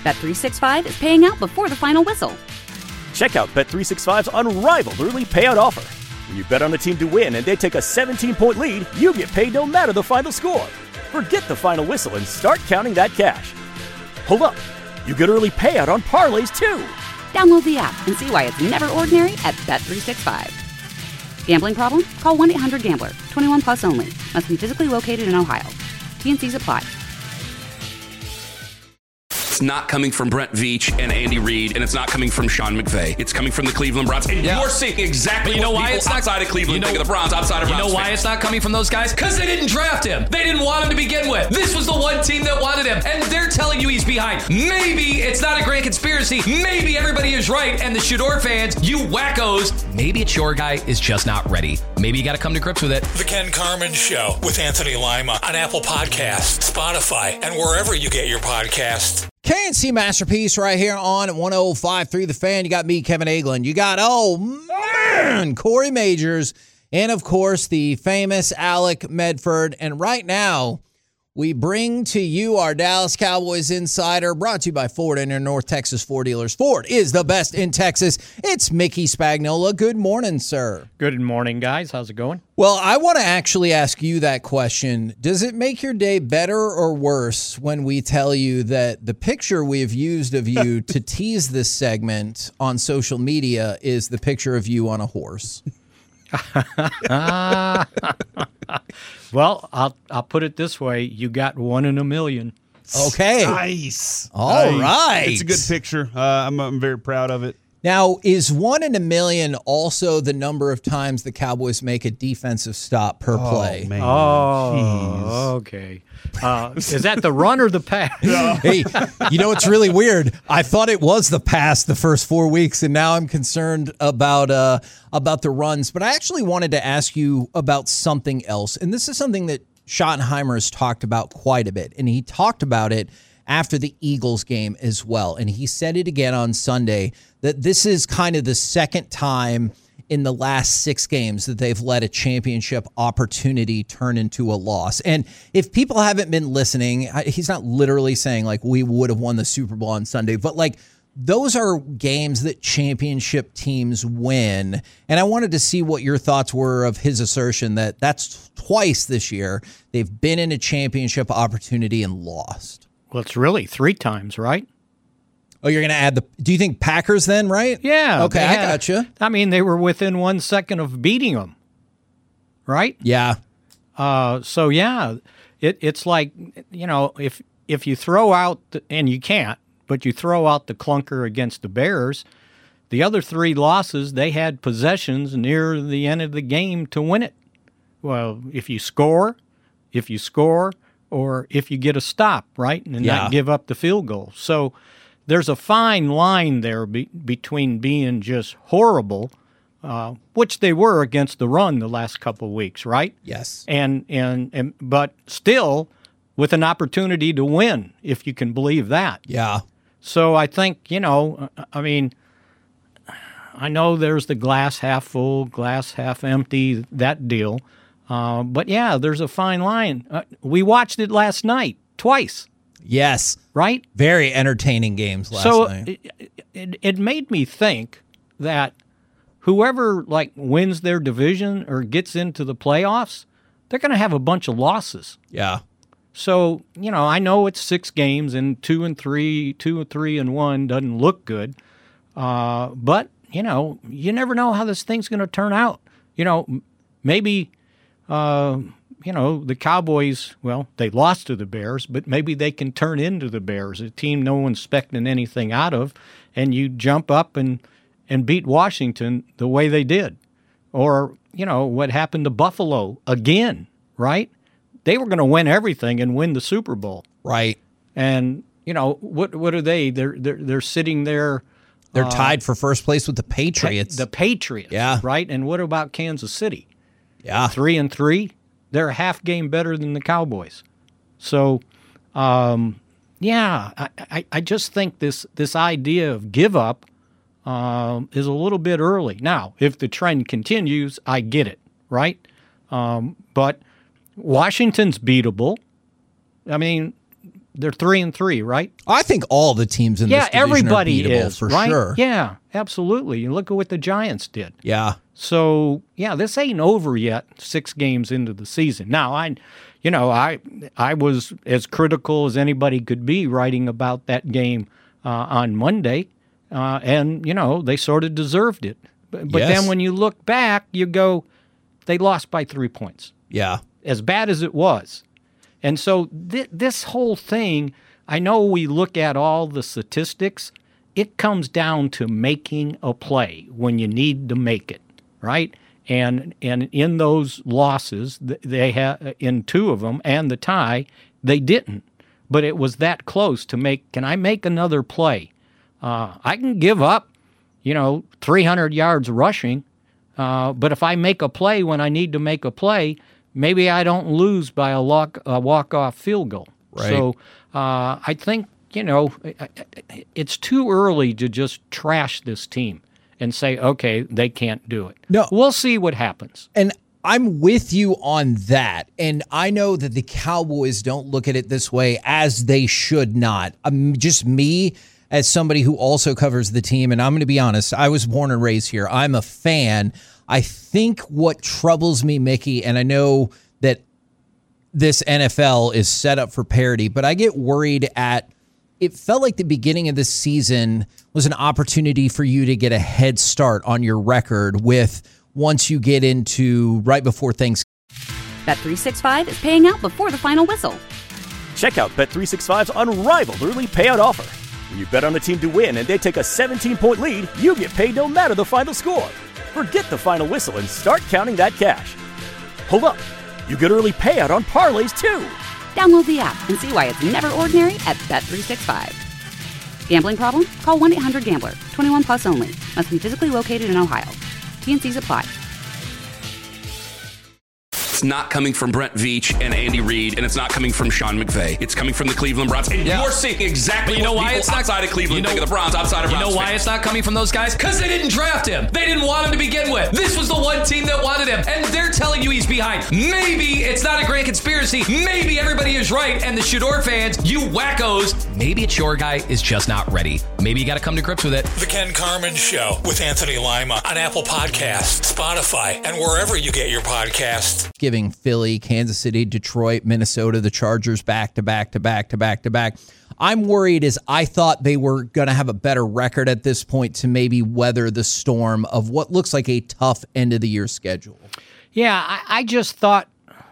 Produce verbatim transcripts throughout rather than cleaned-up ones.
Bet three sixty-five is paying out before the final whistle. Check out Bet three sixty-five's unrivaled early payout offer. When you bet on a team to win and they take a seventeen-point lead, you get paid no matter the final score. Forget the final whistle and start counting that cash. Hold up. You get early payout on parlays, too. Download the app and see why it's never ordinary at Bet three sixty-five. Gambling problem? Call one eight hundred gambler. twenty-one plus only. Must be physically located in Ohio. T and Cs apply. It's not coming from Brent Veach and Andy Reid, and it's not coming from Sean McVay. It's coming from the Cleveland Browns. And yeah. you're seeing exactly you know what why people it's not, outside of Cleveland you know, think of the Browns, outside of You Browns know why fans. it's not coming from those guys? Because they didn't draft him. They didn't want him to begin with. This was the one team that wanted him, and they're telling you he's behind. Maybe it's not a grand conspiracy. Maybe everybody is right, and the Shador fans, you wackos, maybe it's your guy is just not ready. Maybe you got to come to grips with it. The Ken Carman Show with Anthony Lima on Apple Podcasts, Spotify, and wherever you get your podcasts. K and C Masterpiece right here on one oh five point three The Fan. You got me, Kevin Aglin. You got, oh, man, Corey Majors. And, of course, the famous Alec Medford. And right now, we bring to you our Dallas Cowboys Insider, brought to you by Ford and your North Texas Ford dealers. Ford is the best in Texas. It's Mickey Spagnola. Good morning, sir. Good morning, guys. How's it going? Well, I want to actually ask you that question. Does it make your day better or worse when we tell you that the picture we have used of you to tease this segment on social media is the picture of you on a horse? Well, I'll I'll put it this way: you got one in a million. Okay, nice. All nice. right, it's a good picture. Uh, I'm I'm very proud of it. Now, is one in a million also the number of times the Cowboys make a defensive stop per oh, play? Man. Oh, Jeez. okay. Uh, is that the run or the pass? Hey, you know what's really weird? I thought it was the pass the first four weeks, and now I'm concerned about uh, about the runs. But I actually wanted to ask you about something else, and this is something that Schottenheimer has talked about quite a bit, and he talked about it after the Eagles game as well. And he said it again on Sunday that this is kind of the second time in the last six games that they've let a championship opportunity turn into a loss. And if people haven't been listening, he's not literally saying like we would have won the Super Bowl on Sunday, but like those are games that championship teams win. And I wanted to see what your thoughts were of his assertion that that's twice this year they've been in a championship opportunity and lost. Well, it's really three times, right? Oh, you're going to add the – do you think Packers then, right? Yeah. Okay, I got you. I mean, they were within one second of beating them, right? Yeah. Uh, so, yeah, it, it's like, you know, if if you throw out – and you can't, but you throw out the clunker against the Bears, the other three losses, they had possessions near the end of the game to win it. Well, if you score, if you score – or if you get a stop, right, and yeah. not give up the field goal. So there's a fine line there be, between being just horrible, uh, which they were against the run the last couple of weeks, right? Yes. And, and and but still with an opportunity to win, if you can believe that. Yeah. So I think, you know, I mean, I know there's the glass half full, glass half empty, that deal. Uh, but, yeah, there's a fine line. Uh, we watched it last night twice. Yes. Right? Very entertaining games last so night. So it, it, it made me think that whoever, like, wins their division or gets into the playoffs, they're going to have a bunch of losses. Yeah. So, you know, I know it's six games and two and three, two and three and one doesn't look good. Uh, but, you know, you never know how this thing's going to turn out. You know, maybe... Uh, you know, the Cowboys, well, they lost to the Bears, but maybe they can turn into the Bears, a team no one's expecting anything out of, and you jump up and, and beat Washington the way they did. Or, you know, what happened to Buffalo again, right? They were going to win everything and win the Super Bowl. Right. And, you know, what what are they? They're they're, they're sitting there. They're uh, tied for first place with the Patriots. The Patriots, yeah. Right? And what about Kansas City? Yeah. Three and three. They're a half game better than the Cowboys. So, um, yeah, I, I, I just think this this idea of give up um, is a little bit early. Now, if the trend continues, I get it, right? Um, but Washington's beatable. I mean, they're three and three, right? I think all the teams in yeah, this division everybody are beatable is for right. sure. Yeah, absolutely. You look at what the Giants did. Yeah. So yeah, this ain't over yet. Six games into the season. Now I, you know, I I was as critical as anybody could be writing about that game uh, on Monday, uh, and you know they sort of deserved it. But, but Yes. then when you look back, you go, they lost by three points. Yeah. As bad as it was. And so th- this whole thing, I know we look at all the statistics, it comes down to making a play when you need to make it, right? And and in those losses, th- they had in two of them and the tie, they didn't. But it was that close to make, can I make another play? Uh, I can give up, you know, three hundred yards rushing, uh, but if I make a play when I need to make a play, maybe I don't lose by a, lock, a walk-off field goal. Right. So uh, I think, you know, it's too early to just trash this team and say, okay, they can't do it. No. We'll see what happens. And I'm with you on that. And I know that the Cowboys don't look at it this way, as they should not. Um, just me, as somebody who also covers the team, and I'm going to be honest, I was born and raised here. I'm a fan. I think what troubles me, Mickey, and I know that this N F L is set up for parity, but I get worried at, it felt like the beginning of this season was an opportunity for you to get a head start on your record with once you get into right before Thanksgiving. Bet three sixty-five is paying out before the final whistle. Check out Bet three sixty-five's unrivaled early payout offer. When you bet on a team to win and they take a seventeen-point lead, you get paid no matter the final score. Forget the final whistle and start counting that cash. Hold up. You get early payout on parlays, too. Download the app and see why it's never ordinary at Bet three sixty-five. Gambling problem? Call one eight hundred gambler. twenty-one plus only. Must be physically located in Ohio. T N Cs apply. It's not coming from Brent Veach and Andy Reid, and it's not coming from Sean McVay. It's coming from the Cleveland Browns. And Yeah. you're seeing exactly But you know what why people it's not outside of Cleveland you know, think of the Browns, outside of You Browns know why fans. it's not coming from those guys? Because they didn't draft him. They didn't want him to begin with. This was the one team that wanted him, and they're telling you he's behind. Maybe it's not a grand conspiracy. Maybe everybody is right, and the Shador fans, you wackos, maybe it's your guy is just not ready. Maybe you got to come to grips with it. The Ken Carman Show with Anthony Lima on Apple Podcasts, Spotify, and wherever you get your podcasts. Giving Philly, Kansas City, Detroit, Minnesota, the Chargers back to back to back to back to back. I'm worried as I thought they were going to have a better record at this point to maybe weather the storm of what looks like a tough end of the year schedule. Yeah, I, I just thought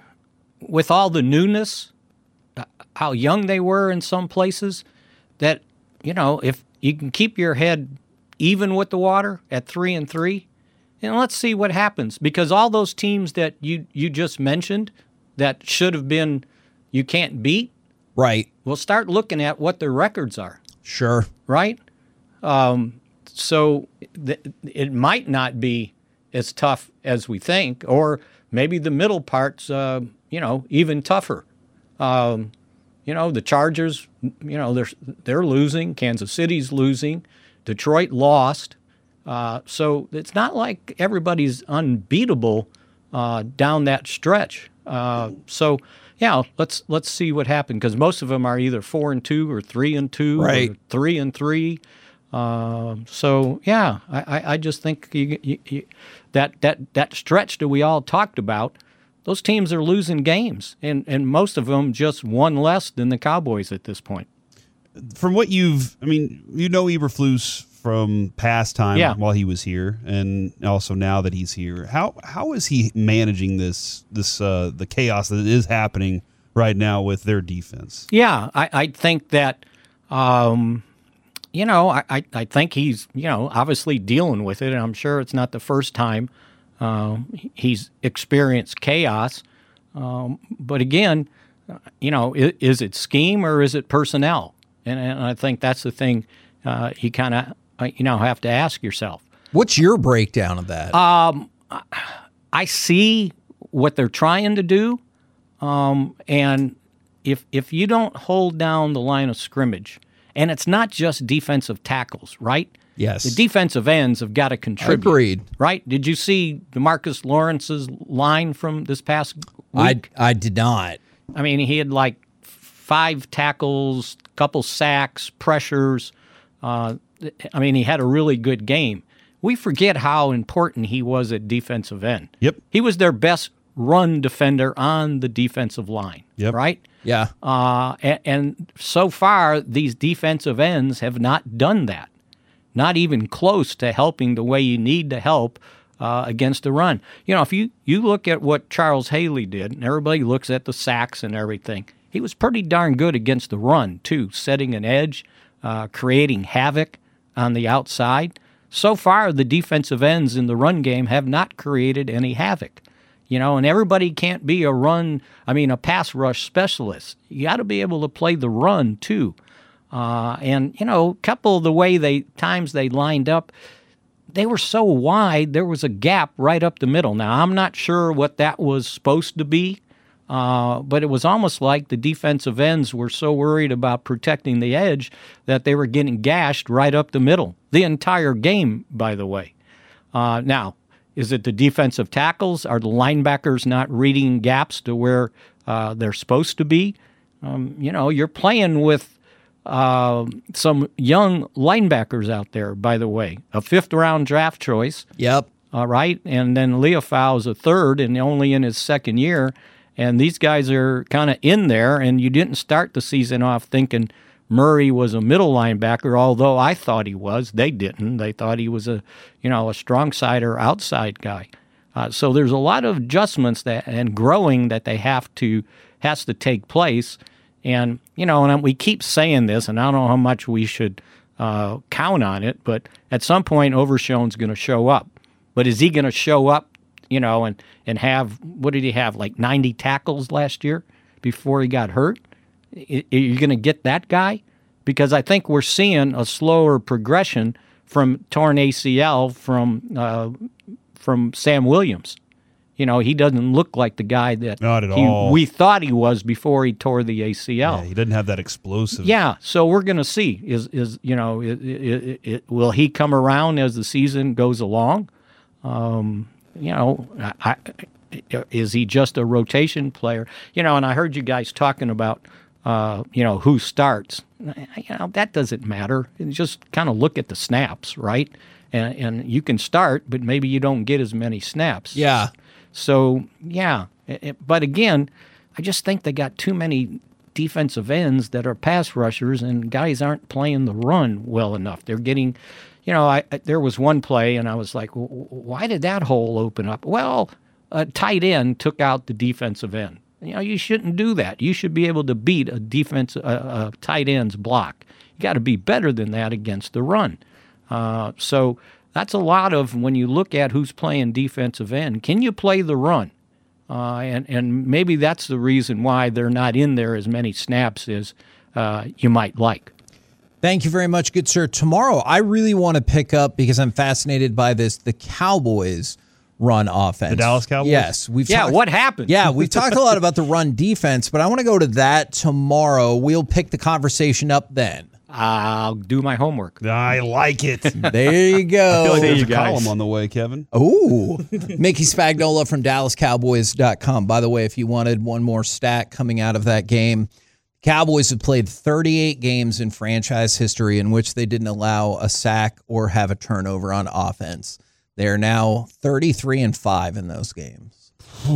with all the newness, uh, how young they were in some places, that, you know, if you can keep your head even with the water at three and three, and let's see what happens. Because all those teams that you, you just mentioned that should have been you can't beat, Right. we'll start looking at what their records are, Sure. right? Um, so th- it might not be as tough as we think, or maybe the middle part's, uh, you know, even tougher. Um, you know, the Chargers, you know, they're they're losing. Kansas City's losing. Detroit lost. Uh, so it's not like everybody's unbeatable uh, down that stretch. Uh, so yeah, let's let's see what happens, because most of them are either four and two or three and two, Right. or three and three. Um, so yeah, I, I, I just think you, you, you, that that that stretch that we all talked about, those teams are losing games, and, and most of them just one less than the Cowboys at this point. From what you've, I mean, you know Eberflus from past time Yeah. while he was here, and also now that he's here. How how is he managing this this uh, the chaos that is happening right now with their defense? Yeah, I, I think that, um, you know, I, I, I think he's, you know, obviously dealing with it, and I'm sure it's not the first time um, he's experienced chaos. Um, but again, you know, is, is it scheme or is it personnel? And, and I think that's the thing uh, you kind of, you know, have to ask yourself. What's your breakdown of that? I see what they're trying to do, um, and if if you don't hold down the line of scrimmage, and it's not just defensive tackles, right? Yes. The defensive ends have got to contribute. Agreed. Right? Did you see DeMarcus Lawrence's line from this past I, week? I did not. I mean, he had like five tackles, couple sacks, pressures. Uh, I mean, he had a really good game. We forget how important he was at defensive end. Yep. He was their best run defender on the defensive line, yep. right? Yeah. Uh, and, and so far, these defensive ends have not done that. Not even close to helping the way you need to help uh, against the run. You know, if you, you look at what Charles Haley did, and everybody looks at the sacks and everything, he was pretty darn good against the run, too, setting an edge, uh, creating havoc on the outside. So far, the defensive ends in the run game have not created any havoc. You know, and everybody can't be a run, I mean, a pass rush specialist. You got to be able to play the run, too. Uh, and, you know, a couple of the way they times they lined up, they were so wide, there was a gap right up the middle. Now, I'm not sure what that was supposed to be, uh, but it was almost like the defensive ends were so worried about protecting the edge that they were getting gashed right up the middle. The entire game, by the way. Uh, now, is it the defensive tackles? Are the linebackers not reading gaps to where uh, they're supposed to be? Um, you know, you're playing with uh, some young linebackers out there, by the way. A fifth-round draft choice. Yep. All right, and then Leofau is a third and only in his second year. And these guys are kind of in there, and you didn't start the season off thinking Murray was a middle linebacker, although I thought he was. They didn't. They thought he was a, you know, a strong side or outside guy. Uh, so there's a lot of adjustments that and growing that they have to has to take place. And you know, and we keep saying this, and I don't know how much we should uh, count on it, but at some point, Overshown's going to show up. But is he going to show up, you know, and and have what did he have like ninety tackles last year before he got hurt? Are you going to get that guy? Because I think we're seeing a slower progression from torn A C L from uh, from Sam Williams. You know, he doesn't look like the guy that Not at he, all. we thought he was before he tore the A C L. Yeah, he doesn't have that explosive. Yeah, so we're going to see. Is is you know, it, it, it, will he come around as the season goes along? Um, you know, I, I, is he just a rotation player? You know, and I heard you guys talking about. Uh, you know, who starts. You know, that doesn't matter. Just kind of look at the snaps, right? And, and you can start, but maybe you don't get as many snaps. Yeah. So, yeah. It, but again, I just think they got too many defensive ends that are pass rushers, and guys aren't playing the run well enough. They're getting, you know, I, I there was one play, and I was like, why did that hole open up? Well, a tight end took out the defensive end. You know, you shouldn't do that. You should be able to beat a defense, a, a tight end's block. You got to be better than that against the run. Uh, so that's a lot of when you look at who's playing defensive end. Can you play the run? Uh, and and maybe that's the reason why they're not in there as many snaps as uh, you might like. Thank you very much, good sir. Tomorrow, I really want to pick up because I'm fascinated by this. The Cowboys. Run offense. The Dallas Cowboys? Yes. We've yeah, talked, what happened? Yeah, we've talked a lot about the run defense, but I want to go to that tomorrow. We'll pick the conversation up then. I'll do my homework. I like it. There you go. I feel like there's you a guys. column on the way, Kevin. Ooh. Mickey Spagnola from Dallas Cowboys dot com. By the way, if you wanted one more stat coming out of that game, Cowboys have played thirty-eight games in franchise history in which they didn't allow a sack or have a turnover on offense. They are now thirty-three and five in those games.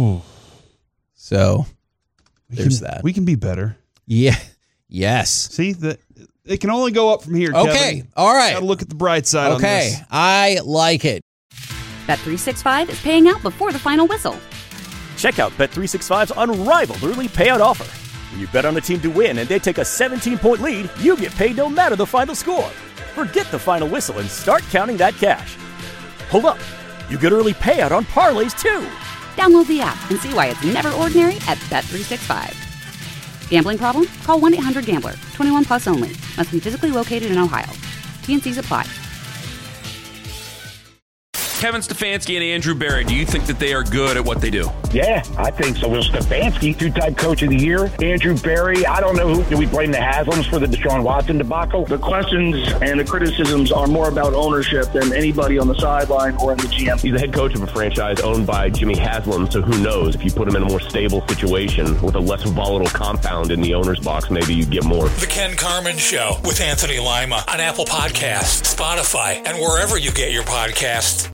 So We there's can, that. We can be better. Yeah. Yes. See, the, it can only go up from here, Kevin. Okay. All right. Got to look at the bright side on Okay. this. I like it. Bet three sixty-five is paying out before the final whistle. Check out Bet three sixty-five's unrivaled early payout offer. When you bet on a team to win and they take a seventeen-point lead, you get paid no matter the final score. Forget the final whistle and start counting that cash. Hold up. You get early payout on parlays, too. Download the app and see why it's never ordinary at Bet three sixty-five. Gambling problem? Call one eight hundred gambler. twenty-one plus only. Must be physically located in Ohio. T and C's apply. Kevin Stefanski and Andrew Berry, do you think that they are good at what they do? Yeah, I think so. Will Stefanski, two-time coach of the year. Andrew Berry, I don't know who. Do we blame the Haslams for the Deshaun Watson debacle? The questions and the criticisms are more about ownership than anybody on the sideline or in the G M. He's the head coach of a franchise owned by Jimmy Haslam, so who knows? If you put him in a more stable situation with a less volatile compound in the owner's box, maybe you'd get more. The Ken Carman Show with Anthony Lima on Apple Podcasts, Spotify, and wherever you get your podcasts.